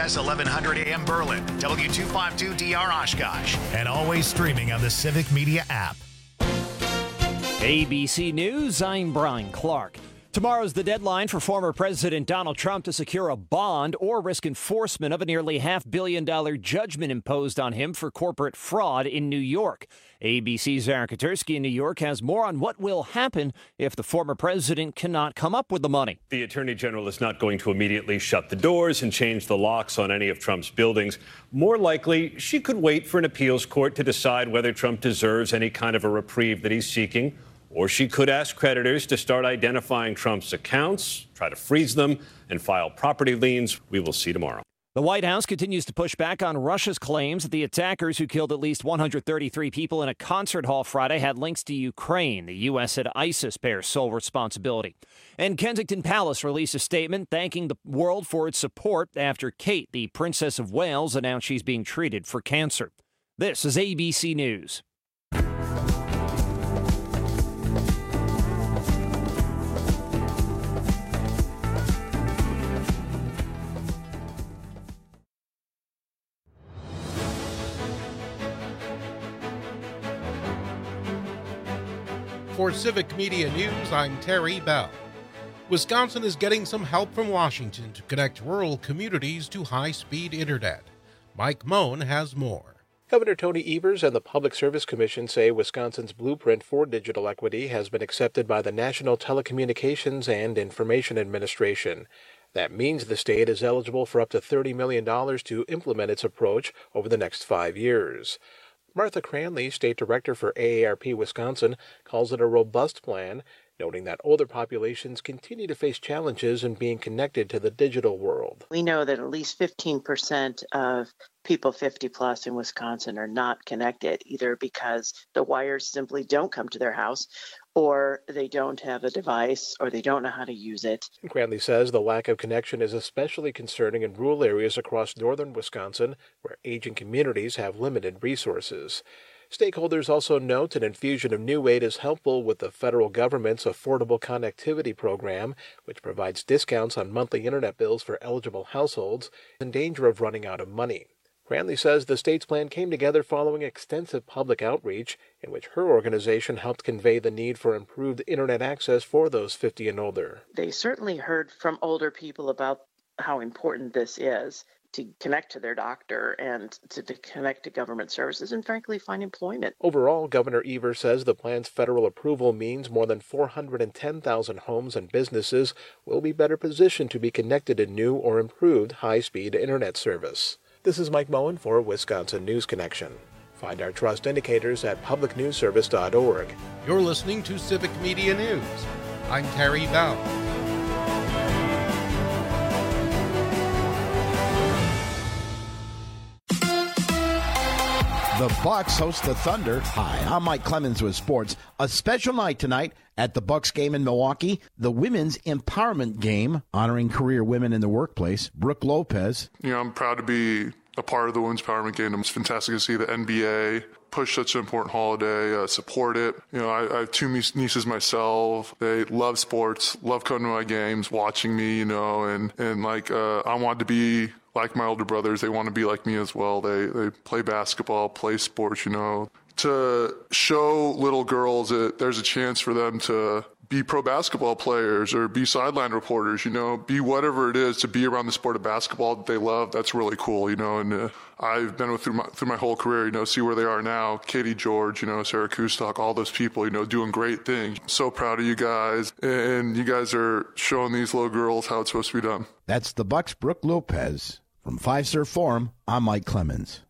KXSS 1100 AM Berlin, W252DR Oshkosh, and always streaming on the Civic Media app. ABC News, I'm Brian Clark. Tomorrow's the deadline for former President Donald Trump to secure a bond or risk enforcement of a nearly $500 million judgment imposed on him for corporate fraud in New York. ABC's Aaron Katersky in New York has more on what will happen if the former president cannot come up with the money. The Attorney General is not going to immediately shut the doors and change the locks on any of Trump's buildings. More likely, she could wait for an appeals court to decide whether Trump deserves any kind of a reprieve that he's seeking. Or she could ask creditors to start identifying Trump's accounts, try to freeze them, and file property liens. We will see tomorrow. The White House continues to push back on Russia's claims that the attackers who killed at least 133 people in a concert hall Friday had links to Ukraine. The U.S. said ISIS bears sole responsibility. And Kensington Palace released a statement thanking the world for its support after Kate, the Princess of Wales, announced she's being treated for cancer. This is ABC News. For Civic Media News, I'm Terry Bell. Wisconsin is getting some help from Washington to connect rural communities to high-speed internet. Mike Moen has more. Governor Tony Evers and the Public Service Commission say Wisconsin's blueprint for digital equity has been accepted by the National Telecommunications and Information Administration. That means the state is eligible for up to $30 million to implement its approach over the next 5 years. Martha Cranley, State Director for AARP Wisconsin, calls it a robust plan, noting that older populations continue to face challenges in being connected to the digital world. We know that at least 15% of people 50 plus in Wisconsin are not connected, either because the wires simply don't come to their house, or they don't have a device, or they don't know how to use it. Cranley says the lack of connection is especially concerning in rural areas across northern Wisconsin, where aging communities have limited resources. Stakeholders also note an infusion of new aid is helpful with the federal government's Affordable Connectivity Program, which provides discounts on monthly internet bills for eligible households in danger of running out of money. Cranley says the state's plan came together following extensive public outreach, in which her organization helped convey the need for improved internet access for those 50 and older. They certainly heard from older people about how important this is to connect to their doctor and to connect to government services and, frankly, find employment. Overall, Governor Evers says the plan's federal approval means more than 410,000 homes and businesses will be better positioned to be connected to new or improved high-speed internet service. This is Mike Moen for Wisconsin News Connection. Find our trust indicators at publicnewsservice.org. You're listening to Civic Media News. I'm Terry Bell. The Bucks host the Thunder. Hi, I'm Mike Clemens with sports. A special night tonight at the Bucks game in Milwaukee. The women's empowerment game honoring career women in the workplace. Brooke Lopez. I'm proud to be a part of the women's empowerment game. It's fantastic to see the NBA push such an important holiday, support it. I have two nieces myself. They love sports, love coming to my games, watching me, and I want to be like my older brothers. They want to be like me as well. They play basketball, play sports, To show little girls that there's a chance for them to be pro basketball players or be sideline reporters, be whatever it is to be around the sport of basketball that they love. That's really cool, and I've been through my whole career, see where they are now. Katie George, Sarah Kustok, all those people, doing great things. So proud of you guys, and you guys are showing these little girls how it's supposed to be done. That's the Bucks' Brooke Lopez. From Fiserv Forum, I'm Mike Clemens.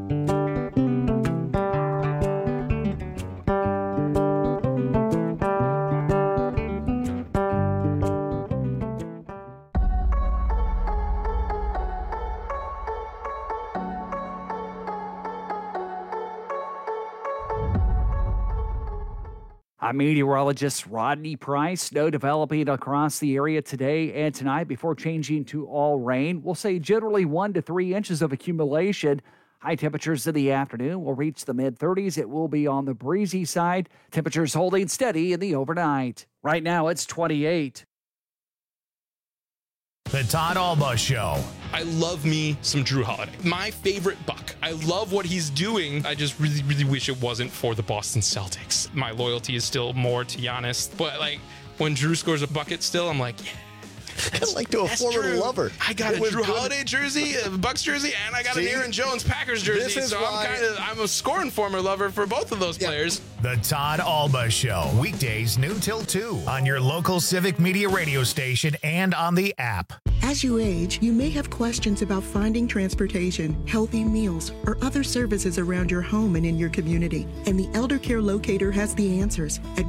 I'm meteorologist Rodney Price. Snow developing across the area today and tonight before changing to all rain. We'll say generally 1 to 3 inches of accumulation. High temperatures in the afternoon will reach the mid-30s. It will be on the breezy side. Temperatures holding steady in the overnight. Right now it's 28. The Todd Alba Show. I love me some Drew Holiday. My favorite Buck. I love what he's doing. I just really, really wish it wasn't for the Boston Celtics. My loyalty is still more to Giannis. But, like, when Drew scores a bucket still, I'm like, yeah. Like to a former lover. I got a Drew Holiday jersey, a Bucks jersey, and I got an Aaron Jones Packers jersey. So I'm a scoring former lover for both of those players. The Todd Alba Show. Weekdays noon till 2 on your local Civic Media radio station and on the app. As you age, you may have questions about finding transportation, healthy meals, or other services around your home and in your community. And the Elder Care Locator has the answers at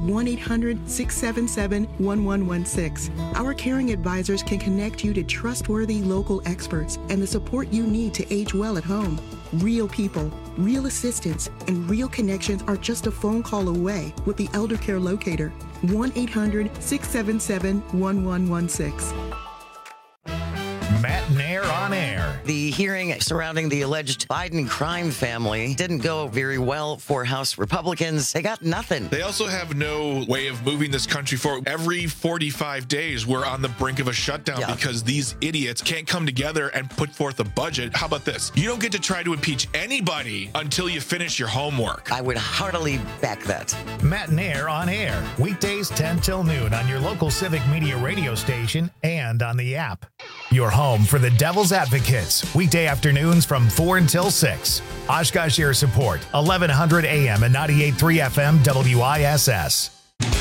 1-800-677-1116. Our caring advisors can connect you to trustworthy local experts and the support you need to age well at home. Real people, real assistance, and real connections are just a phone call away with the Elder Care Locator. 1-800-677-1116. Matt Nair on air. The hearing surrounding the alleged Biden crime family didn't go very well for House Republicans. They got nothing. They also have no way of moving this country forward. Every 45 days, we're on the brink of a shutdown because these idiots can't come together and put forth a budget. How about this? You don't get to try to impeach anybody until you finish your homework. I would heartily back that. Matt Nair on air. Weekdays 10 till noon on your local Civic Media radio station and on the app. Your home for the Devil's Advocates. Weekday afternoons from 4 until 6. Oshkosh Air Support, 1100 AM and 98.3 FM WISS.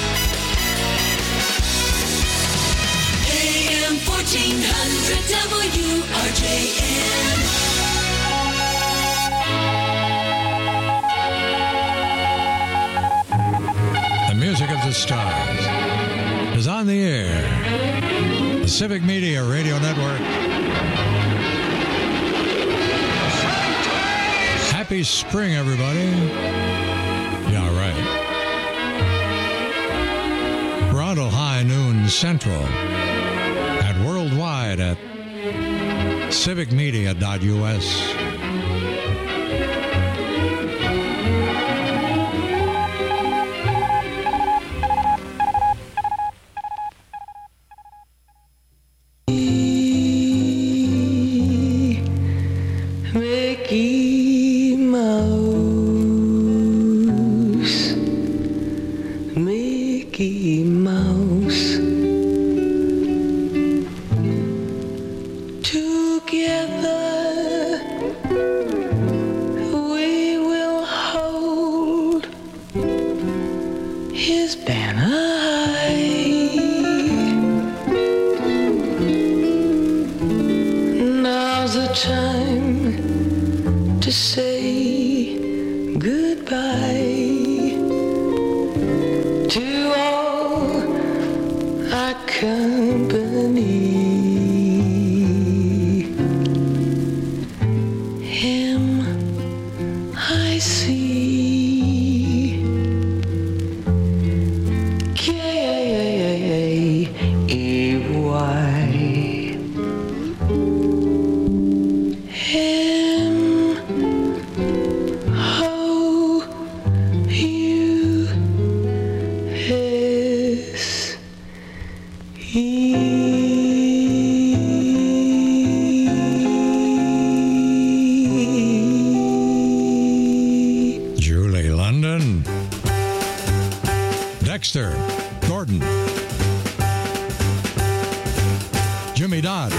AM 1400 WRJN. The music of the stars is on the air. The Civic Media Radio Network. Happy spring, everybody. Yeah, right. We're on till high noon central and worldwide at civicmedia.us. Mickey Mouse, Mickey Mouse. Together we will hold his banner high. Now's the time to say goodbye to all our company. Him I see, K-A-A-A-E-Y. Julie London, Dexter Gordon, Jimmy Dodd,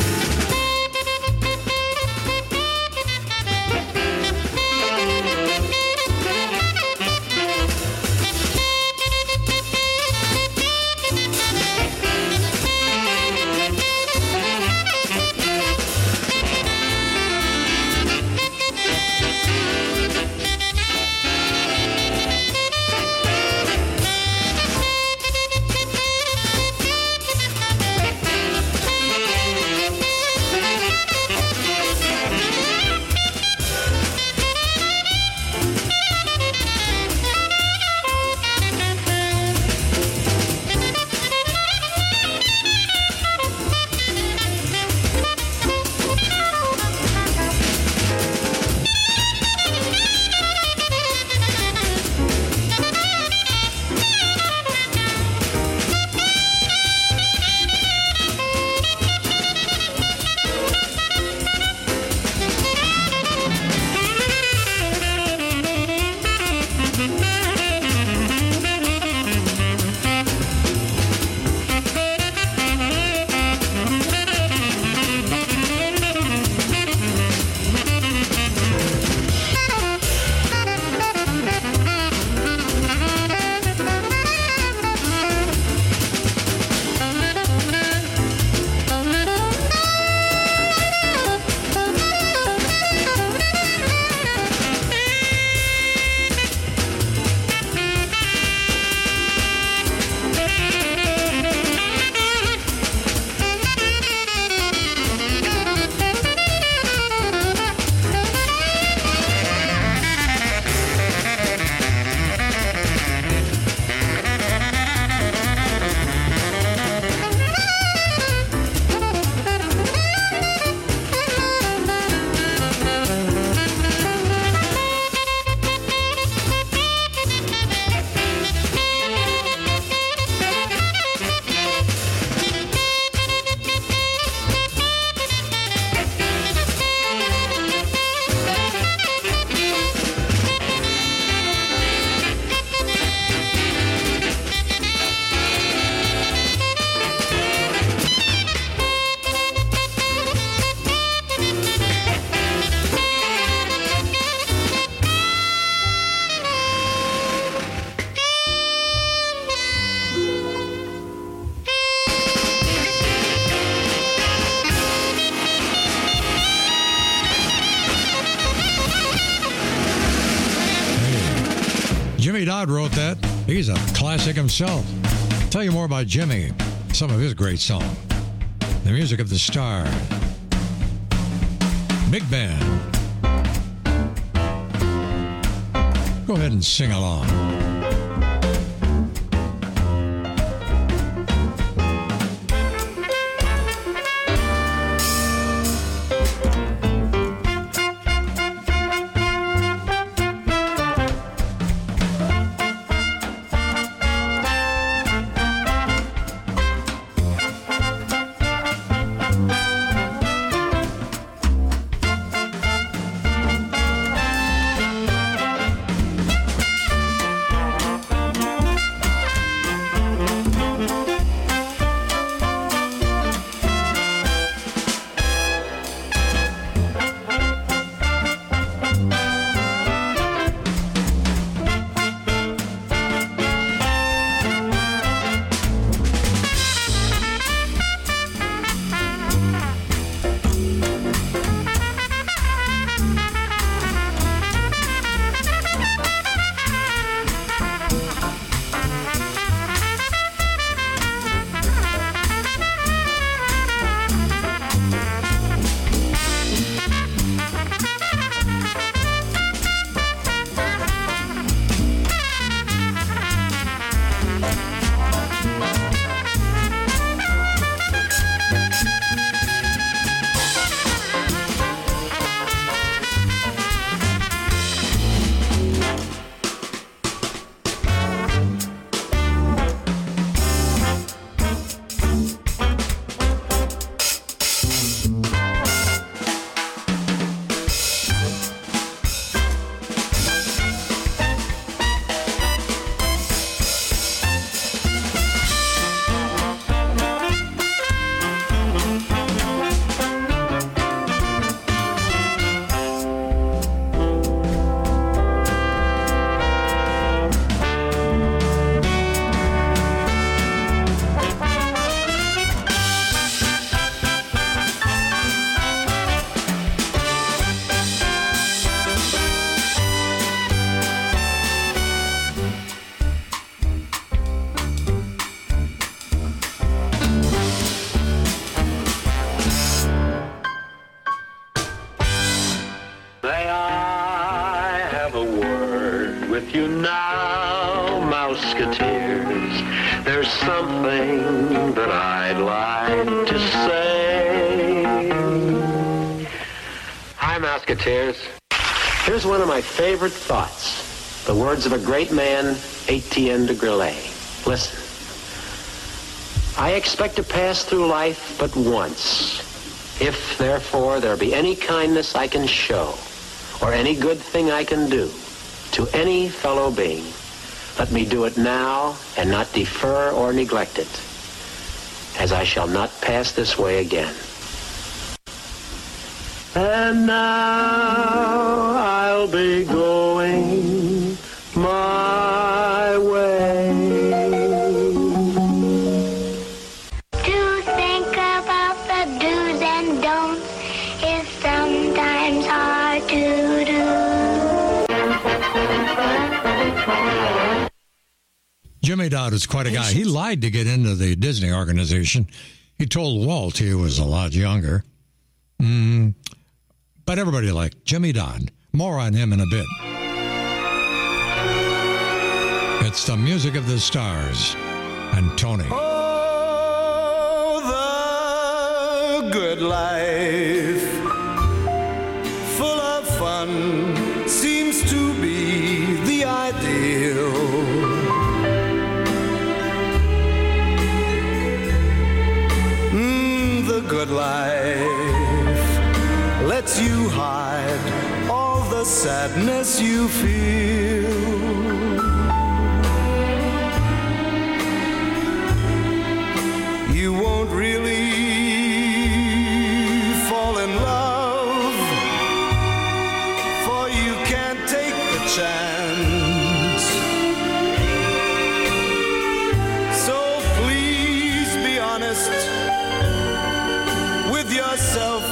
Dodd wrote that. He's a classic himself. Tell you more about Jimmy, some of his great songs. The music of the Stars. Big band. Go ahead and sing along. Something that I'd like to say. Hi, Musketeers. Here's one of my favorite thoughts. The words of a great man, Etienne de Grelais. Listen. I expect to pass through life but once. If, therefore, there be any kindness I can show, or any good thing I can do to any fellow being, let me do it now and not defer or neglect it, as I shall not pass this way again. And now I'll be going my way. To think about the do's and don'ts is sometimes hard to do. Jimmy Dodd is quite a guy. He lied to get into the Disney organization. He told Walt he was a lot younger. But everybody liked Jimmy Dodd. More on him in a bit. It's the music of the Stars and Tony. Oh, the good life, full of fun, seems to be the ideal. The good life lets you hide all the sadness you feel. You won't really fall in love, for you can't take the chance. So please be honest with yourself.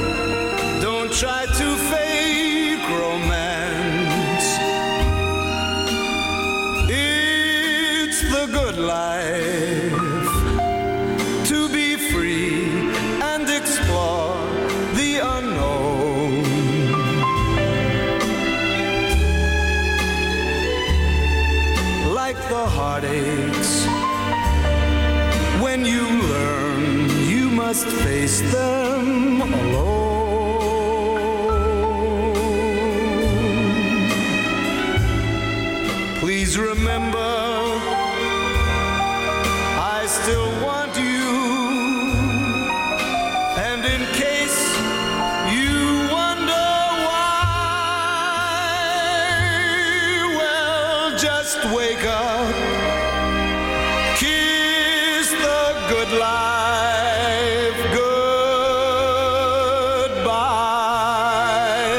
Don't try to fake romance. life, to be free and explore the unknown. Like the heartaches, when you learn you must face them alone. Please remember, I still want you, and in case you wonder why, well, just wake up, kiss the good life goodbye.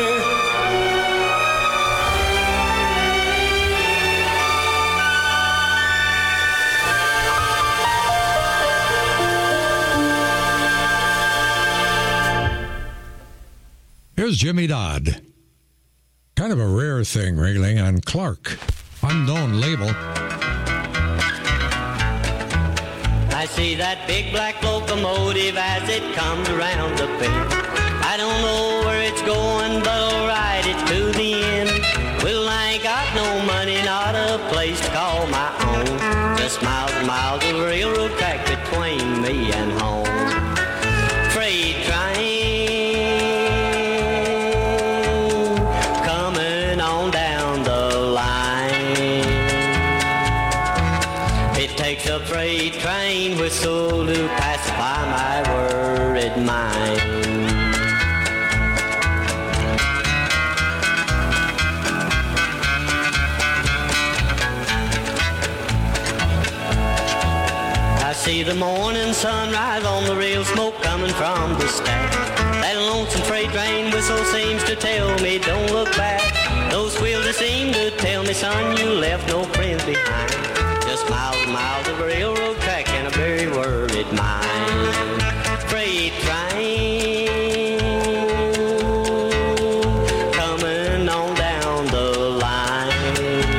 Here's Jimmy Dodd. Kind of a rare thing, really, on Clark. Unknown label. I see that big black locomotive as it comes around the bend. I don't know where it's going, but I'll ride it to the end. Well, I ain't got no money, not a place to call my own. Just miles and miles of railroad track between me and home. Freight train coming on down the line. It takes a freight train whistle to pacify my worried mind. I see the morning sunrise on the rail, smoke coming from the stack. That lonesome freight train whistle seems to tell me don't look back. Those wheels they seem to tell me, son, you left no friends behind. Just miles and miles of railroad track and a very worried mind. Freight train coming on down the line.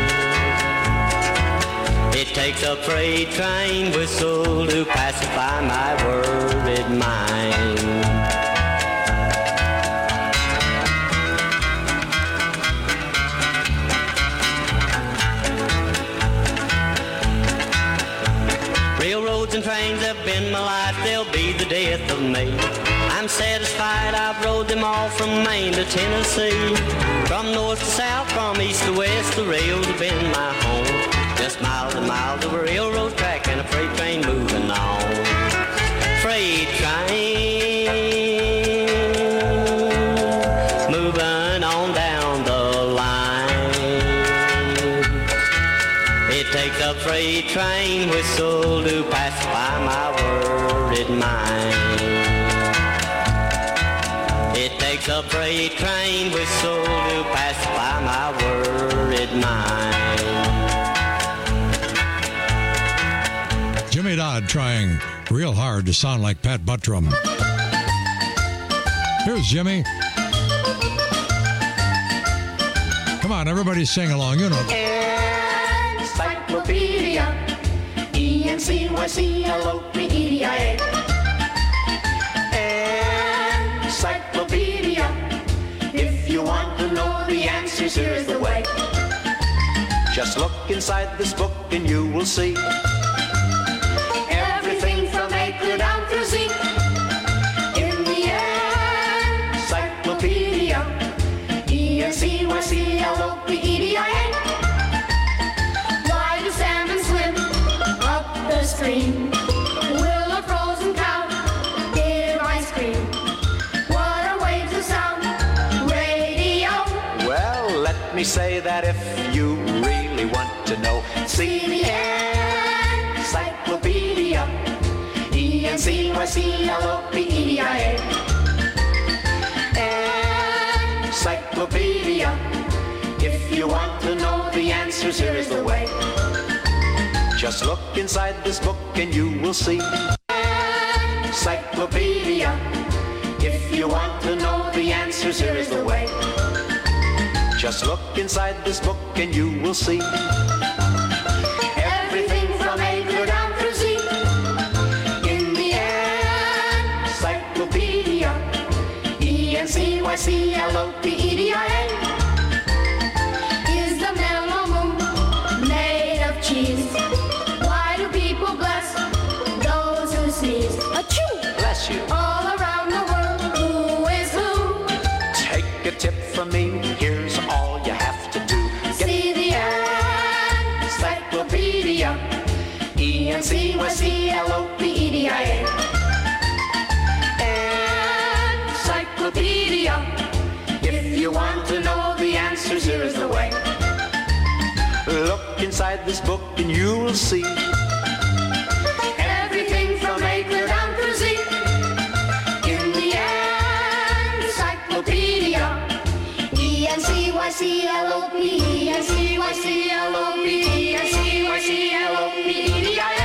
It takes a freight train whistle to pacify my worried mind. Railroads and trains have been my life, they'll be the death of me. I'm satisfied I've rode them all from Maine to Tennessee. From north to south, from east to west, the rails have been my home. Just miles and miles of a railroad track and a freight train moving on. Freight train moving on down the line. It takes a freight train whistle to pacify my worried mind. It takes a freight train whistle to pacify my worried mind. Jimmy Dodd trying real hard to sound like Pat Buttram. Here's Jimmy. Come on, everybody sing along, you know. Encyclopedia, E-N-C-Y-C-L-O-P-E-D-I-A. Encyclopedia, if you want to know the answers, here's the way. Just look inside this book and you will see Everything from A down to Z. In the encyclopedia, E-N-C-Y-C-L-O-P-E-D-I-A. Why do salmon swim up the stream? Will a frozen cow give ice cream? What are waves of sound? Radio. Well, let me say that if you really want to know, see the encyclopedia, E-N-C-Y-C-L-O-P-E-D-I-A. Encyclopedia, if you want to know the answers, here is the way. Just look inside this book and you will see. Encyclopedia, if you want to know the answers, here is the way. Just look inside this book and you will see. Everything from A to Encyclopedia is the mellow moon made of cheese. Why do people bless those who sneeze? Achoo! Bless you. All around the world, who is who? Take a tip from me, here's all you have to do. See the Encyclopedia. Encyclopedia. Encyclopedia. If you want to know the answers, here is the way. Look inside this book and you'll see everything from A down to Z. In the Encyclopedia. Encyclopedia. Encyclopedia.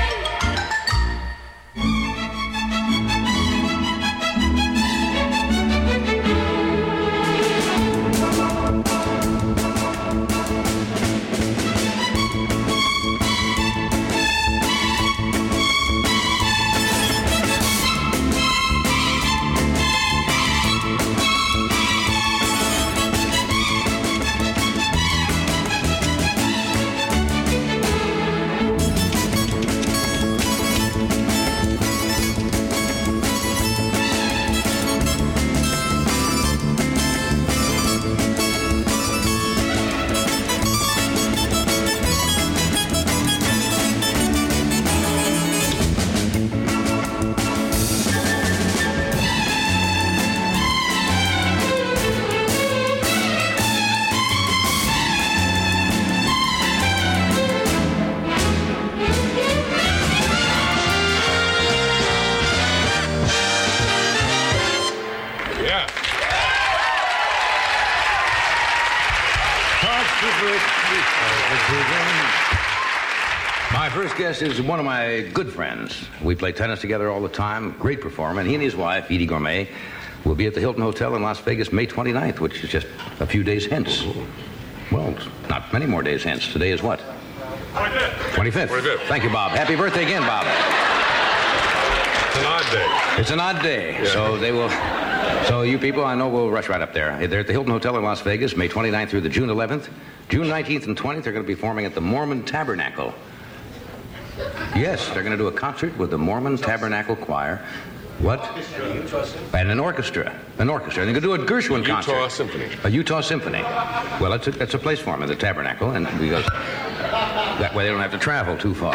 My first guest is one of my good friends. We play tennis together all the time. Great performer. And he and his wife, Edie Gourmet, will be at the Hilton Hotel in Las Vegas May 29th, which is just a few days hence. Well, not many more days hence. Today is what? 25th. 25th. Thank you, Bob. Happy birthday again, Bob. It's an odd day. It's an odd day. Yeah. So they will... So you people, I know, will rush right up there. They're at the Hilton Hotel in Las Vegas, May 29th through the June 11th. June 19th and 20th, they're going to be performing at the Mormon Tabernacle. Yes, they're going to do a concert with the Mormon Tabernacle Choir. What? And an orchestra. An orchestra. And they're going to do a Gershwin concert. Utah Symphony. A Utah Symphony. Well, that's a place for them in the Tabernacle, and because that way they don't have to travel too far.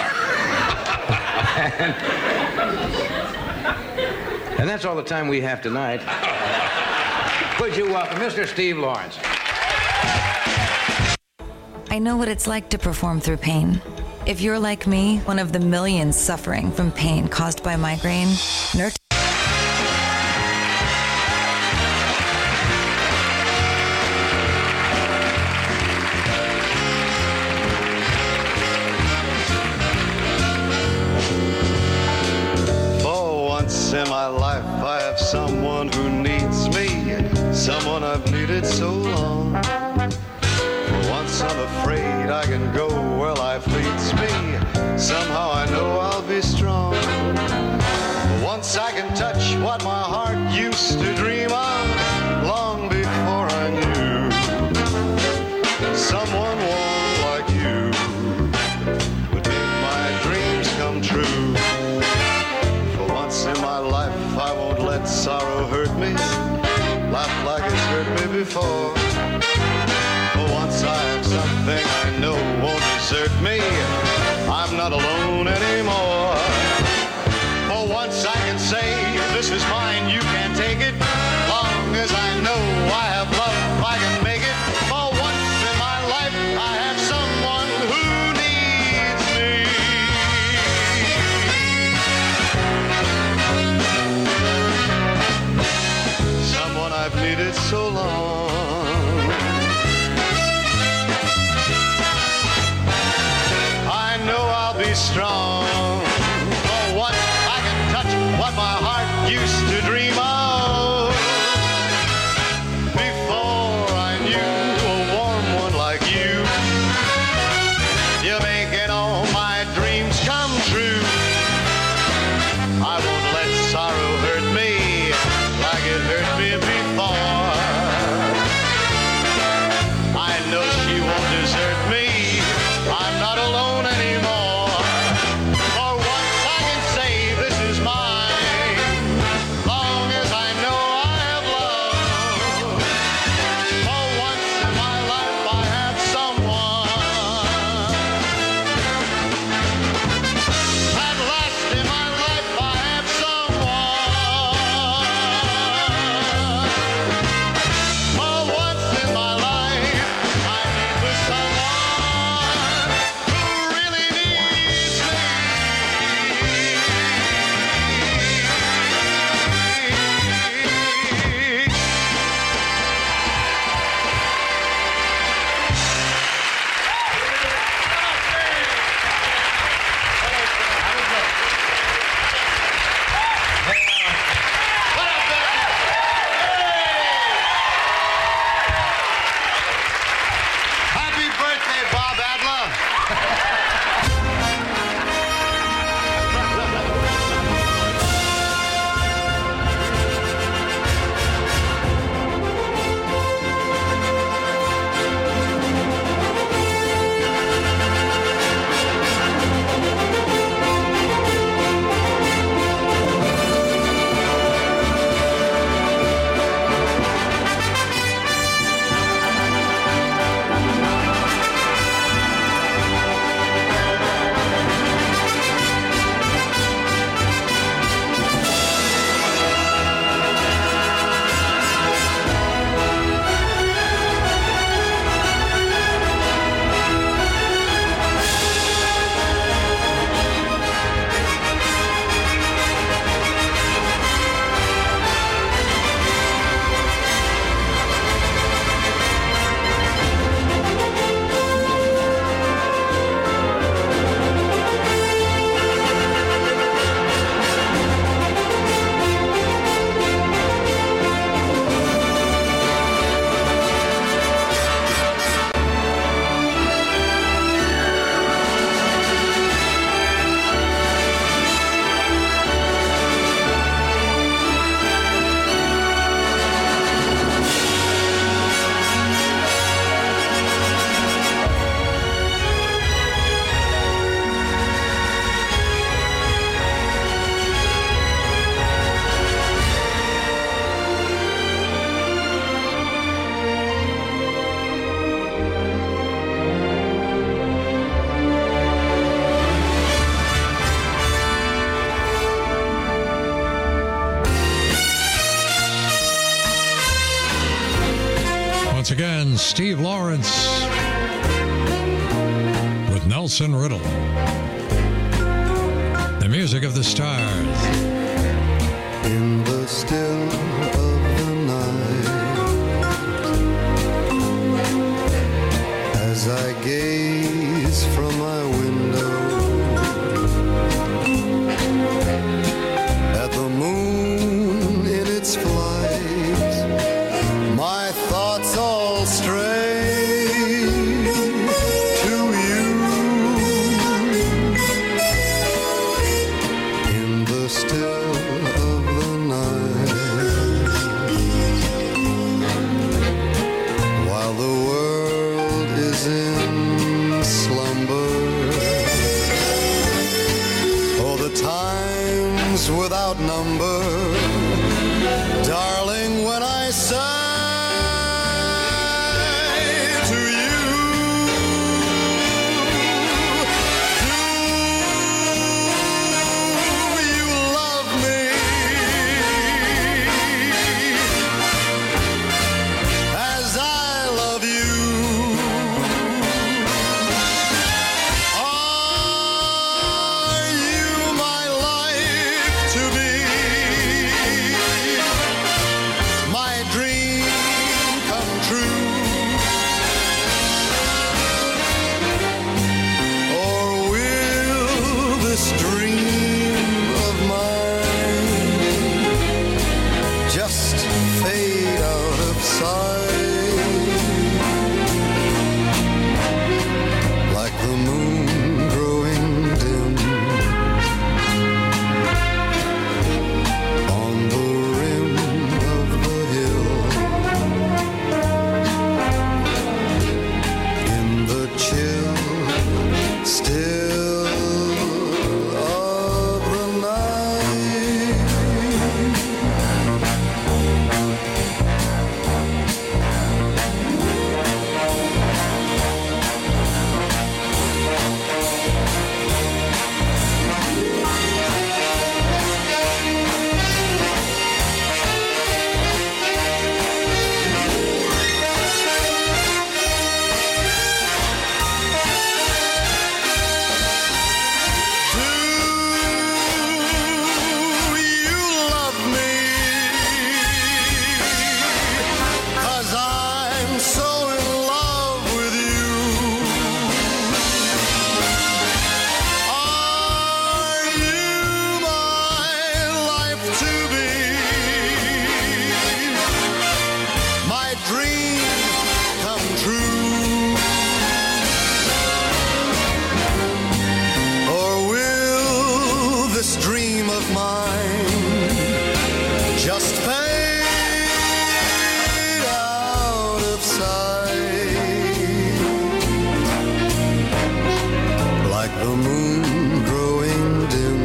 And that's all the time we have tonight. Would you welcome Mr. Steve Lawrence? I know what it's like to perform through pain. If you're like me, one of the millions suffering from pain caused by migraine, Nurtec. For once in my life, I have someone who needs me, someone I've needed so long. For once I'm afraid I can go where life leads me. Somehow I know I'll be strong. For once I can touch what my heart used to dream of long before I knew. Someone warm like you would make my dreams come true. For once in my life I won't let sorrow hurt me, laugh like it's hurt me before. For once I have something I know won't desert me. I'm not alone anymore. For once I can say, this is mine, you can't take it. Long as I know I have love, I can make it. For once in my life, I have someone who needs me. Someone I've needed so long. Strong. For once I can touch what my heart used to dream of. Before I knew a warm one like you, you're making all my dreams come true. I won't let sorrow hurt me like it hurt me before. Once again, Steve Lawrence with Nelson Riddle. The music of the stars. In the still of the night, as I gaze from my window at the moon in its flight, my thoughts all stray to you. In the still of the night, while the world is in slumber, oh, the times without number, darling, when I sigh to you, do you love me as I love you? Are you my life to be, my dream come true? Or will this dream of mine just fade out of sight, like the moon growing dim on the rim of the hill, in the chill still of the night? Do you love me? 'Cause I'm so in love with you. Are you my life to be, my dream come true? Or will this dream of mine just fade out of sight, like the moon growing dim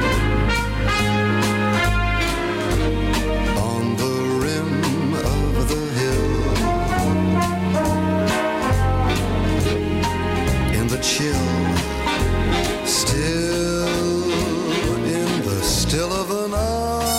on the rim of the hill, in the chill still, in the still of the night?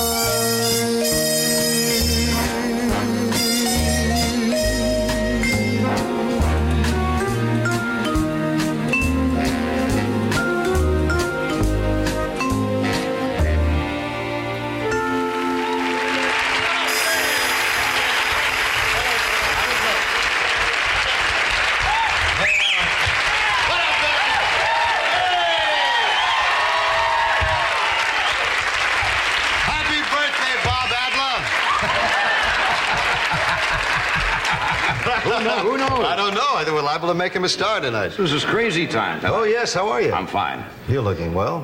Happy birthday, Bob Adler. Who knows? I don't know. I think we're liable to make him a star tonight. This is crazy time. Oh, yes. How are you? I'm fine. You're looking well.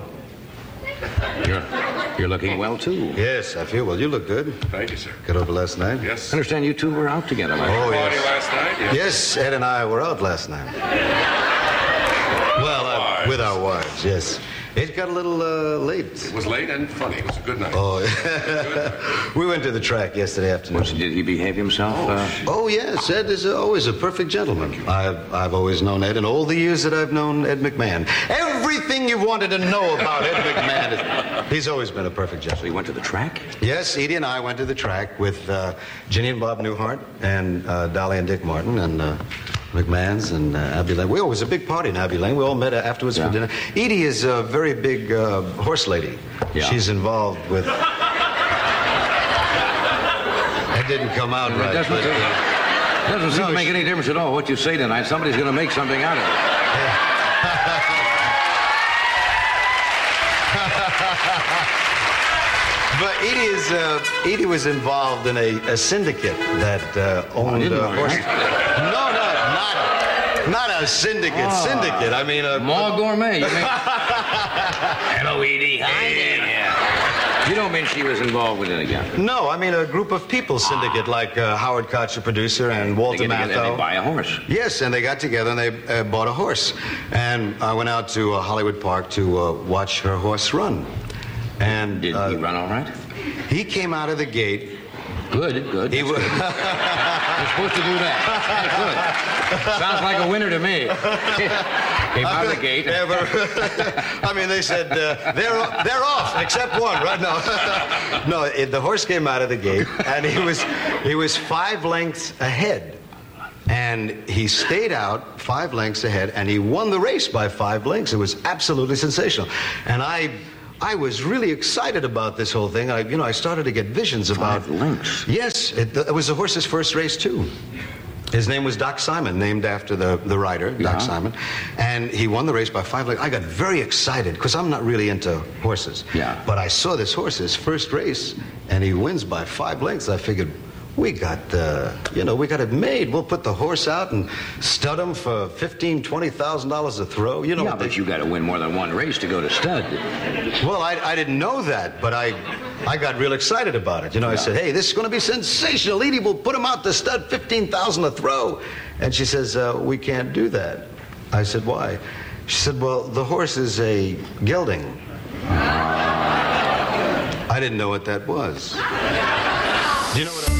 You're looking well, too. Yes, I feel well. You look good. Thank you, sir. Got over last night? Yes. I understand you two were out together. Oh, Party yes. last night? Yes. Yes, Ed and I were out last night. Well, with our wives, yes. It got a little late. It was late and funny. It was a good night. Oh, we went to the track yesterday afternoon. Did he behave himself? Oh, yes. Ed is always a perfect gentleman. I've always known Ed in all the years that I've known Ed McMahon. Everything you wanted to know about Ed McMahon, he's always been a perfect gentleman. So he went to the track? Yes, Edie and I went to the track with Ginny and Bob Newhart and Dolly and Dick Martin and McMahon's and Abbey Lane. It was a big party in Abbey Lane. We all met afterwards for dinner. Edie is a very big horse lady. Yeah. She's involved with... That didn't come out right. It doesn't seem to make any difference at all what you say tonight. Somebody's going to make something out of it. But Edie was involved in a syndicate that owned horses. Not a syndicate. Syndicate. I mean, More gourmet. You mean? Hello, Edie. Hi there. You don't mean she was involved with it again? No, I mean a group of people syndicate, like Howard Koch, the producer, and Walter Matthau. They buy a horse. Yes, and they got together and they bought a horse. And I went out to Hollywood Park to watch her horse run. And did he run all right? He came out of the gate. Good. He was. You're supposed to do that. Good. Sounds like a winner to me. Came out of the gate. I mean, they said they're off except one right now. No, the horse came out of the gate and he was 5 lengths ahead. And he stayed out 5 lengths ahead, and he won the race by 5 lengths. It was absolutely sensational. And I was really excited about this whole thing. I started to get visions about 5 lengths. Yes, it was the horse's first race too. His name was Doc Simon, named after the rider, Doc Simon. And he won the race by 5 lengths. I got very excited because I'm not really into horses. Yeah. But I saw this horse, his first race, and he wins by 5 lengths. I figured, we got it made. We'll put the horse out and stud him for $15,000, $20,000 a throw. But you got to win more than one race to go to stud. Well, I didn't know that, but I got real excited about it. I said, hey, this is going to be sensational. Edie will put him out to stud, $15,000 a throw. And she says, we can't do that. I said, why? She said, well, the horse is a gelding. I didn't know what that was. Do you know what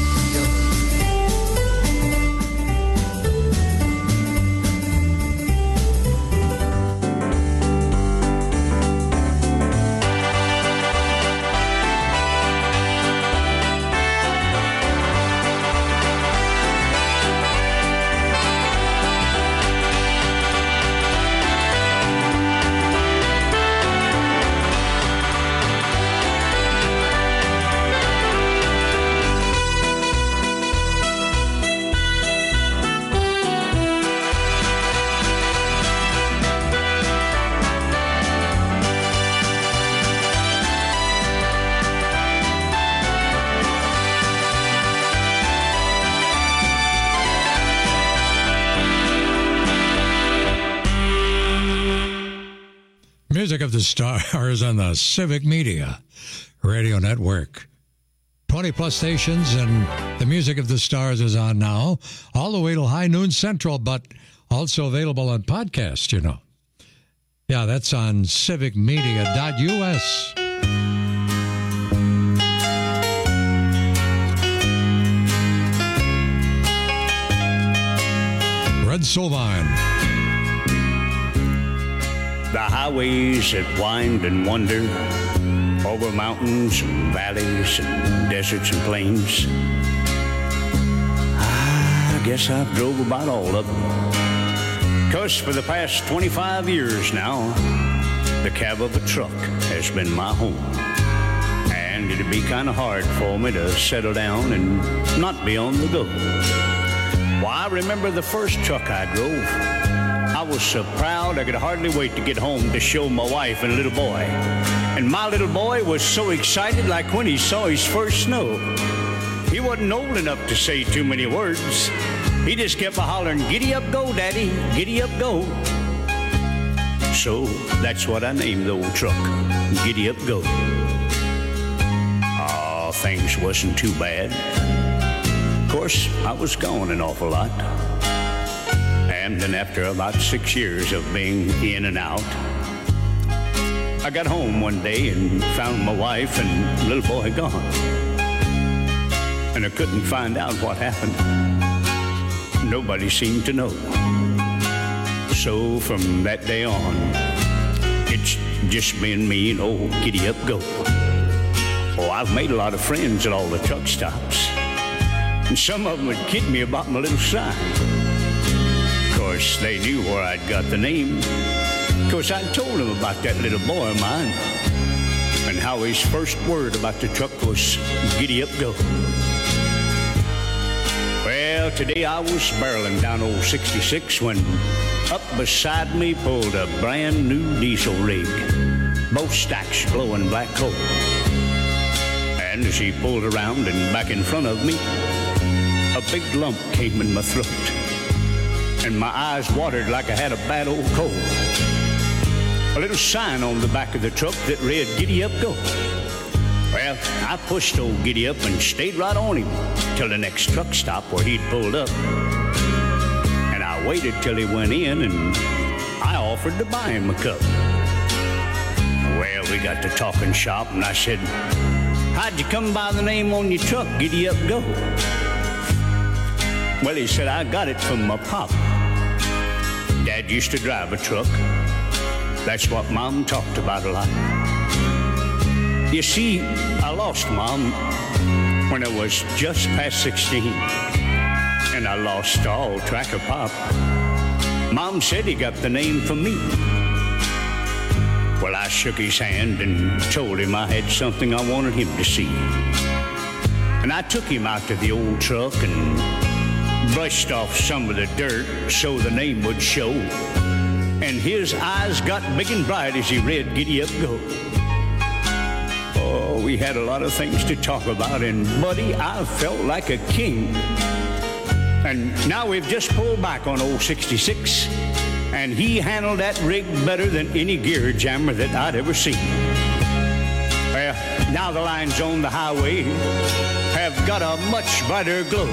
Music of the Stars on the Civic Media Radio Network. 20-plus stations, and the Music of the Stars is on now, all the way till high noon central, but also available on podcast, Yeah, that's on civicmedia.us. Red Sovine. The highways that wind and wander over mountains and valleys and deserts and plains. I guess I've drove about all of them. 'Cause for the past 25 years now, the cab of a truck has been my home. And it'd be kind of hard for me to settle down and not be on the go. Well, I remember the first truck I drove. I was so proud I could hardly wait to get home to show my wife and little boy. And my little boy was so excited like when he saw his first snow. He wasn't old enough to say too many words. He just kept a-hollering, "Giddy up, go, Daddy, giddy up, go." So that's what I named the old truck, Giddy Up Go. Oh, things wasn't too bad. Of course, I was gone an awful lot. And then after about 6 years of being in and out, I got home one day and found my wife and little boy gone. And I couldn't find out what happened. Nobody seemed to know. So from that day on, it's just been me and old Giddy Up Go. Oh, I've made a lot of friends at all the truck stops. And some of them would kid me about my little sign. Of course, they knew where I'd got the name. Of course, I told them about that little boy of mine and how his first word about the truck was Giddy Up Go. Well, today I was barreling down old 66 when up beside me pulled a brand new diesel rig, both stacks glowing black coal. And as he pulled around and back in front of me, a big lump came in my throat, and my eyes watered like I had a bad old cold. A little sign on the back of the truck that read, Giddy Up Go. Well, I pushed old Giddy Up and stayed right on him till the next truck stop where he'd pulled up. And I waited till he went in and I offered to buy him a cup. Well, we got to talking shop and I said, how'd you come by the name on your truck, Giddy Up Go? Well, he said, I got it from my pop. Dad used to drive a truck. That's what Mom talked about a lot. You see, I lost Mom when I was just past 16, and I lost all track of Pop. Mom said he got the name from me. Well, I shook his hand and told him I had something I wanted him to see. And I took him out to the old truck and brushed off some of the dirt so the name would show. And his eyes got big and bright as he read Giddy Up Go. Oh, we had a lot of things to talk about, and buddy, I felt like a king. And now we've just pulled back on old 66, and he handled that rig better than any gear jammer that I'd ever seen. Well, now the lines on the highway have got a much brighter glow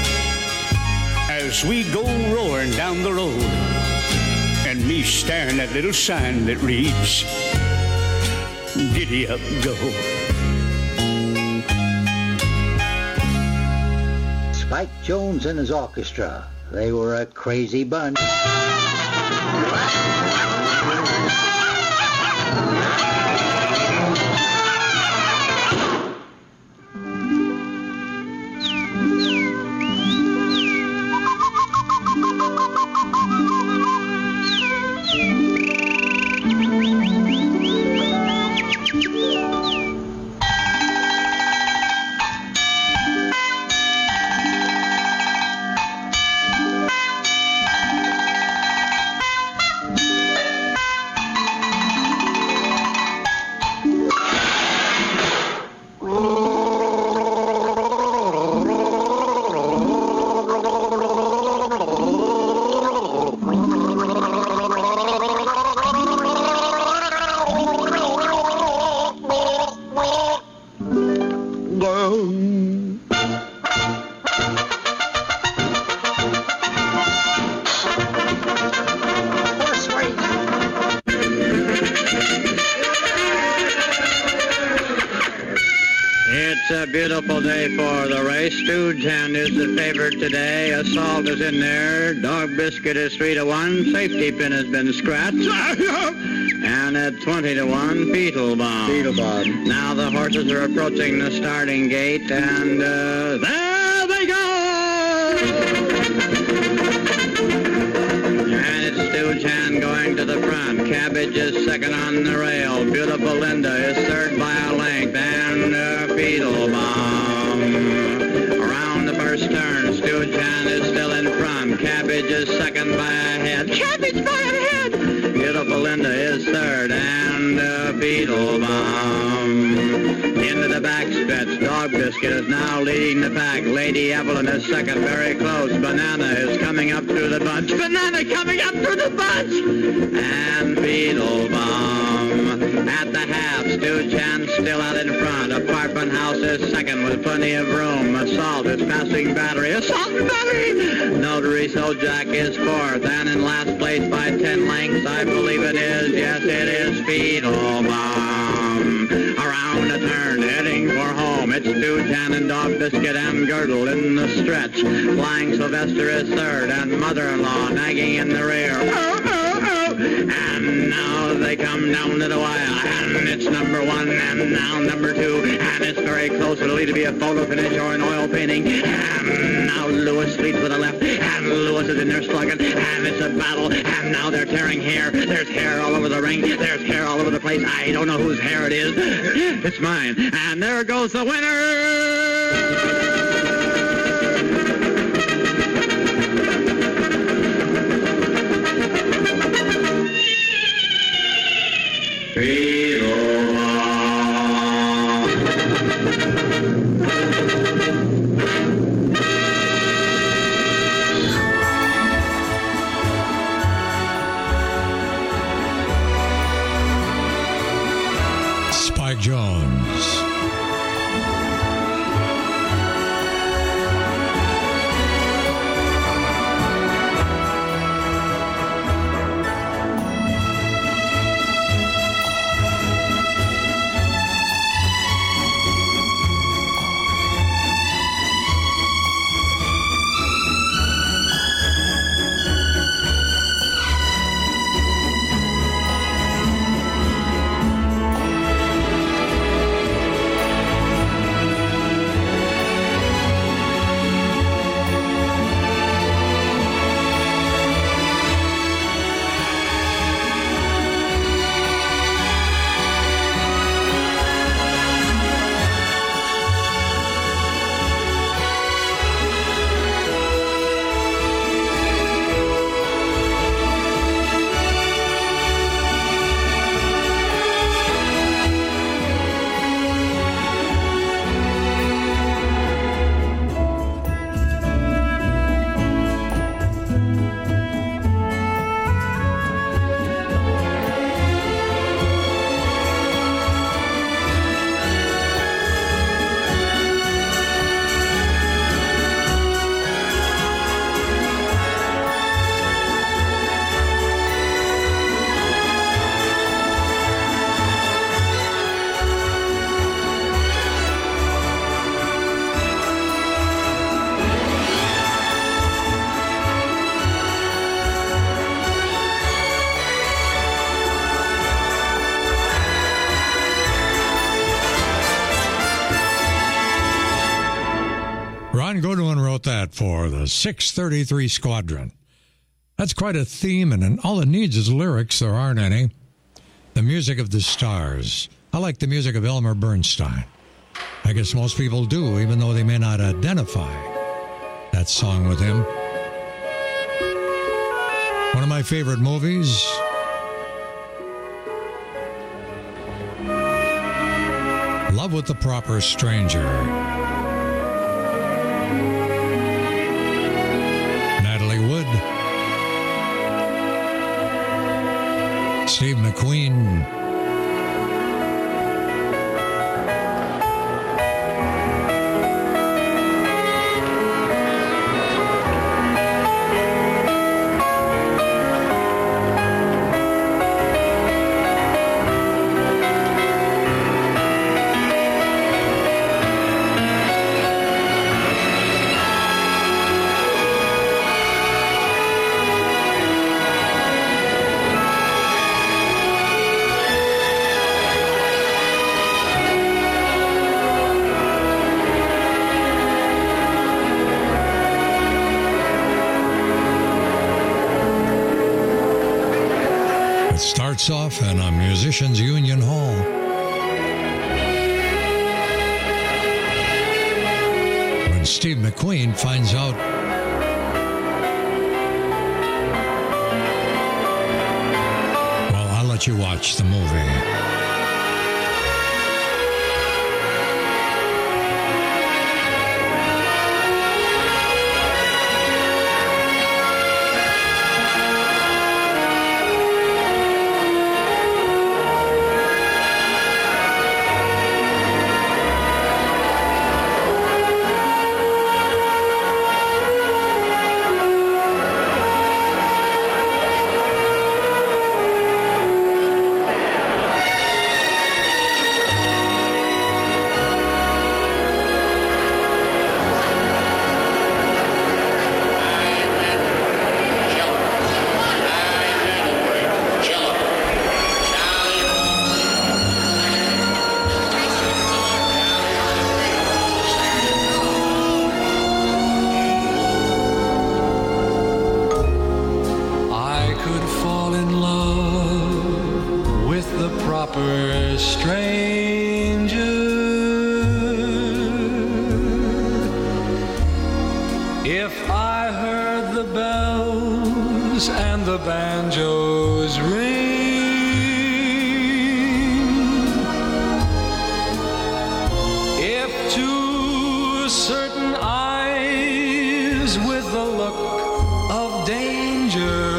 as we go roaring down the road, and me staring at little sign that reads, Giddy Up Go. Spike Jones and his orchestra, they were a crazy bunch. Beautiful day for the race. Stooge Hand is the favorite today. Assault is in there. Dog Biscuit is 3-1. Safety Pin has been scratched. And at 20-1, Beetle Bomb. Beetle Bomb. Now the horses are approaching the starting gate, and there they go! And it's Stooge Hand going to the front. Cabbage is second on the rail. Beautiful Linda is third by a length, and Beetle Bomb. Around the first turn, Stooge Hand is still in front. Cabbage is second by a head. Cabbage by a head! Beautiful Linda is third, and Beetle Bomb. Into the back stretch, Dog Biscuit is now leading the pack. Lady Evelyn is second, very close. Banana is coming up through the bunch. Banana coming up through the bunch! And Beetle Bomb. At the half, Stooge Hand still out in front. Apartment House is second with plenty of room. Assault is passing Battery. Assault and Battery! Notary 3, so Jack is 4th. And in last place by 10 lengths, I believe it is, yes it is, Speedo-Bum. Around a turn, heading for home, it's Stu Tannendorf, Biscuit and Girdle in the stretch. Flying Sylvester is 3rd, and Mother-in-Law nagging in the rear. And now they come down to the wire, and it's number 1, and now number 2, and it's very close. It'll either be a photo finish or an oil painting. And now Lewis leads with the left, and Lewis is in there slugging, and it's a battle. And now they're tearing hair. There's hair all over the ring. There's hair all over the place. I don't know whose hair it is. It's mine. And there goes the winner. Spike Jones. Ron Goodwin wrote that for the 633 Squadron. That's quite a theme, and all it needs is lyrics. There aren't any. The music of the stars. I like the music of Elmer Bernstein. I guess most people do, even though they may not identify that song with him. One of my favorite movies. Love with the Proper Stranger. Natalie Wood. Steve McQueen. Starts off in a musician's union hall. When Steve McQueen finds out well, I'll let you watch the movie. proper stranger. If I heard the bells and the banjos ring, if to certain eyes with the look of danger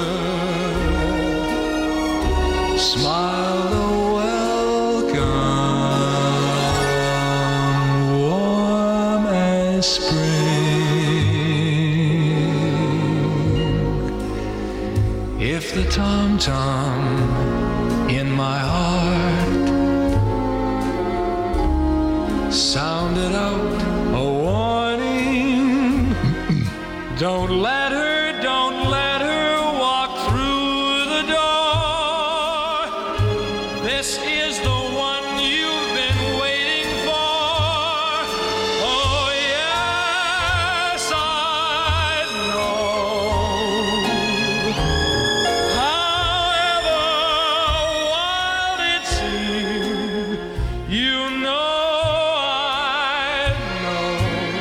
smiled a welcome warm as spring, if the tom-tom in my heart sounded out a warning, don't let her walk through the door. This is the one you've been waiting for. Oh yes, I know. However wild it seems, you know I know.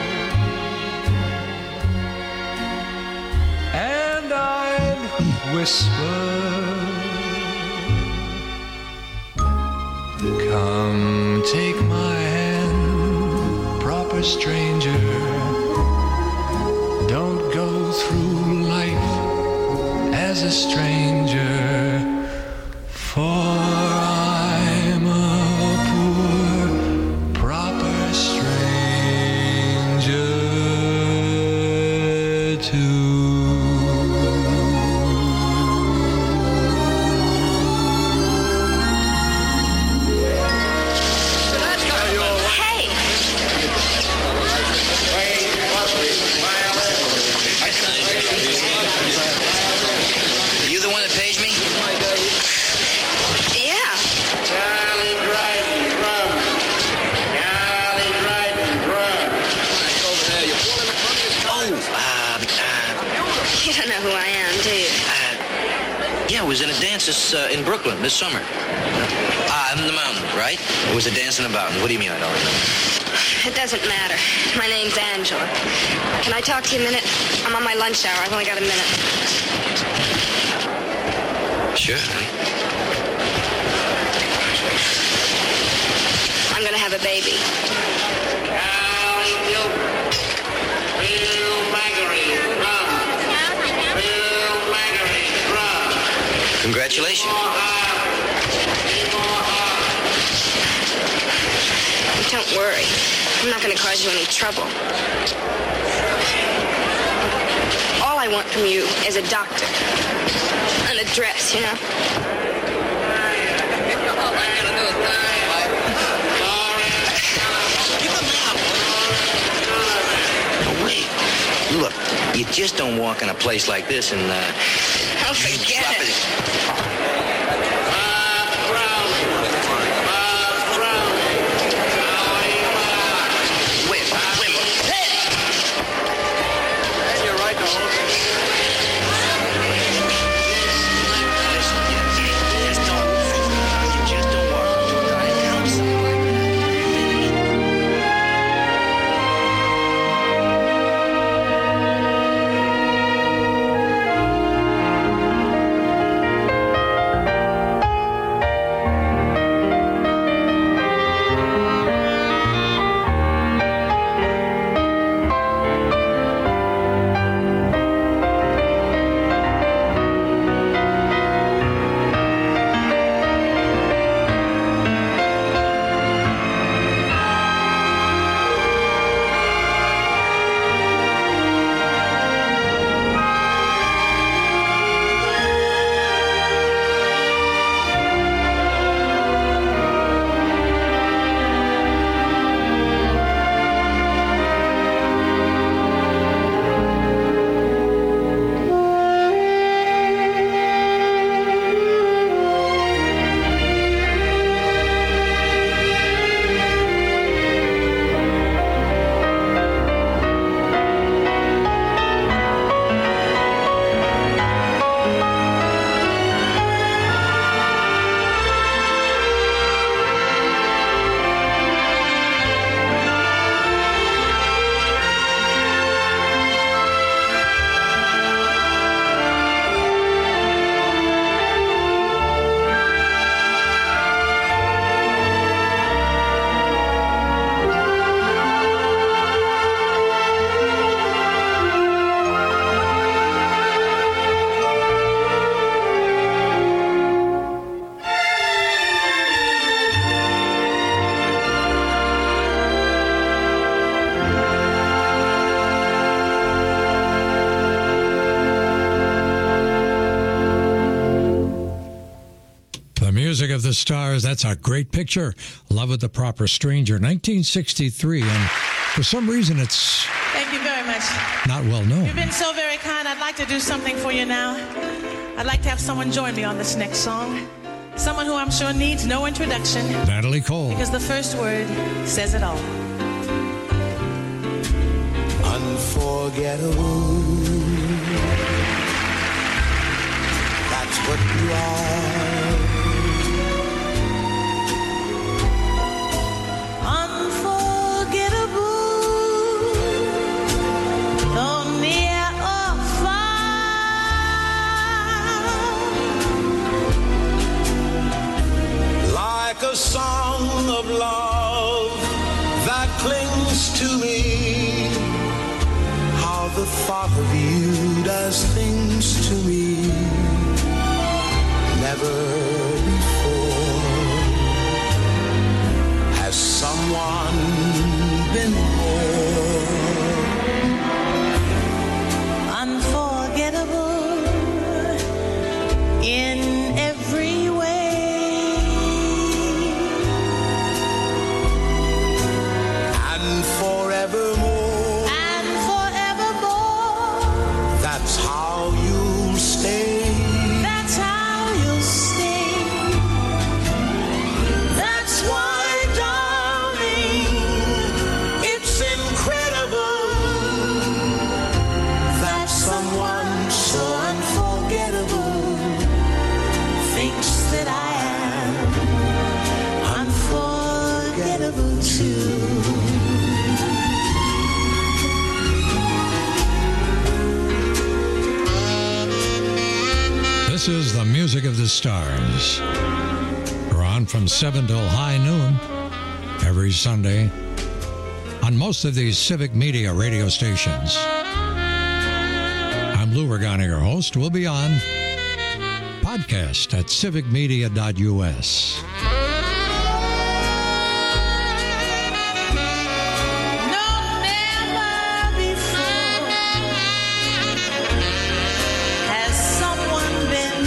And I'd whisper, come take my hand, proper stranger. Don't go through life as a stranger, for I'm a poor, proper stranger too. You the one that pays me? Yeah. Charlie Dryden Drum. Charlie Dryden Drum. Over there, you're pulling the funniest. You don't know who I am, do you? Yeah, I was in a dance in Brooklyn this summer. In the mountain, right? It was a dance in a mountain. What do you mean I don't remember? It doesn't matter. My name's Angela. Can I talk to you a minute? I'm on my lunch hour. I've only got a minute. Sure. I'm gonna have a baby. Congratulations. Don't worry. I'm not gonna cause you any trouble. All I want from you is a doctor. An address, you know? No, wait. Look, you just don't walk in a place like this and, Oh, forget it. Music of the Stars. That's a great picture. Love with the Proper Stranger, 1963. And for some reason, it's Thank you very much. not well known. You've been so very kind. I'd like to do something for you now. I'd like to have someone join me on this next song. Someone who I'm sure needs no introduction. Natalie Cole. Because the first word says it all. Unforgettable. That's what you are. Unforgettable. Though near or far. Like a song of love that clings to me. How the thought of you does things to me. Never before has someone been more Unforgettable in every way. and forevermore. And forevermore. That's how you'll stay. That's how you'll stay. That's why, darling, It's incredible that someone so unforgettable thinks that I am unforgettable too. This is the Music of the Stars. We're on from 7 till high noon every Sunday on most of these civic media radio stations. I'm Lou Regani, your host. We'll be on podcast at civicmedia.us. Has someone been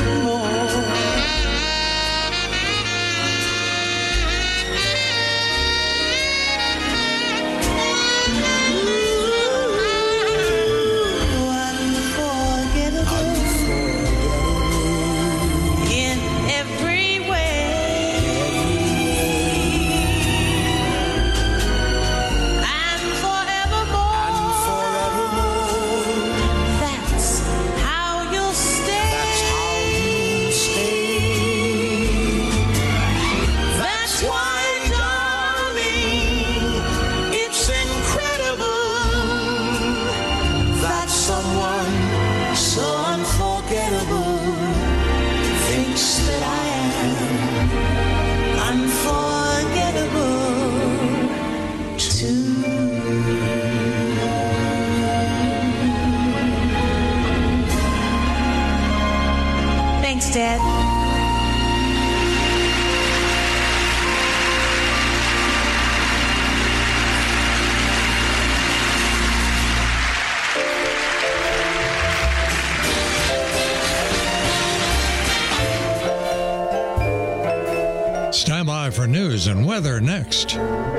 unforgettable in every way. And forevermore. That's how you'll stay. That's why, darling, It's incredible that someone so unforgettable thinks that I am unforgettable too. Thanks, Dad. Stand by for news and weather next.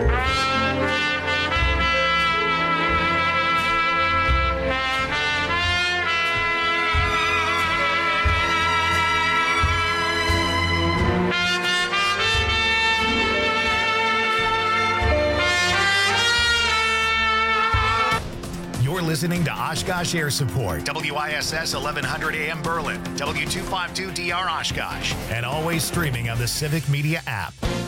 You're listening to Oshkosh Air Support, WISS 1100 AM Berlin, W252DR Oshkosh, and always streaming on the Civic Media app.